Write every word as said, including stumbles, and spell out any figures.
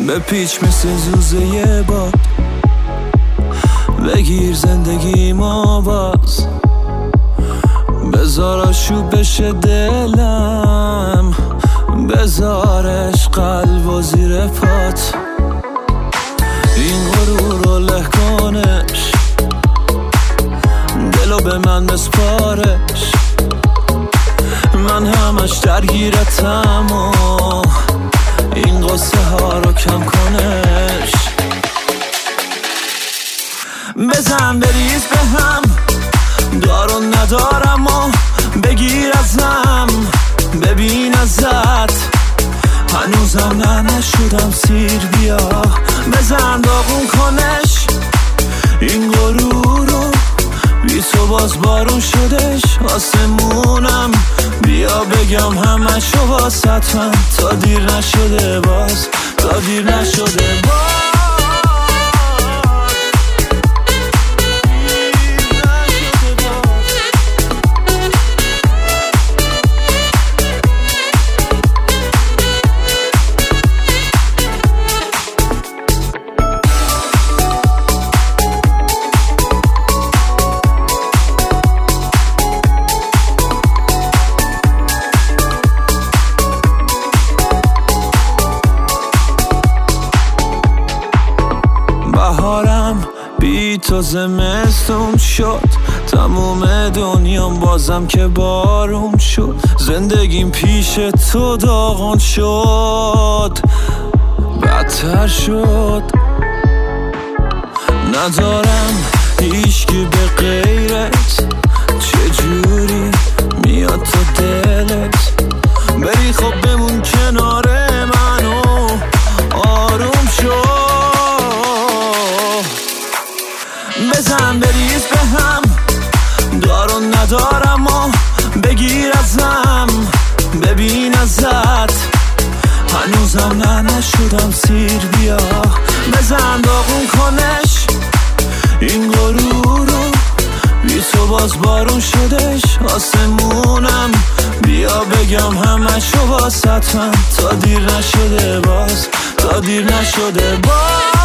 به پیچ مثل زوزه باد، بگیر زندگی ما باز، بذار آشوب بشه دلم، بذارش قلب و زیر پات، این غرور رو له کنش، دلو به من بسپارش، من همش درگیرتم و این قصه ها رو کم کنش. بزن بریز به هم، دارو ندارم و بگیر ازم، ببین ازت هنوزم نه نشدم سیر، بیا بزن داغون کنش این غرور رو، بی تو باز بارون شدش آسمونم، بیا بگم همشو واسط من، تا دیر نشده باز، تا دیر نشده باز. بهارم بی تو زمستون شد، تموم دنیام بازم که بارون شد، زندگیم پیش تو داغون شد، بدتر شد، ندارم هیچکی به غیرت، چجوری میاد تو دلت، بری خب بمون کنار منو آروم شد. بزن بریز به هم، دارو ندارم و بگیر ازم، ببین ازت هنوزم نه نشدم سیر، بیا بزن داغون کنش این غرور رو، بی تو باز بارون شدش آسمونم، بیا بگم همشو واسط من، تا دیر نشده باز، تا دیر نشده باز.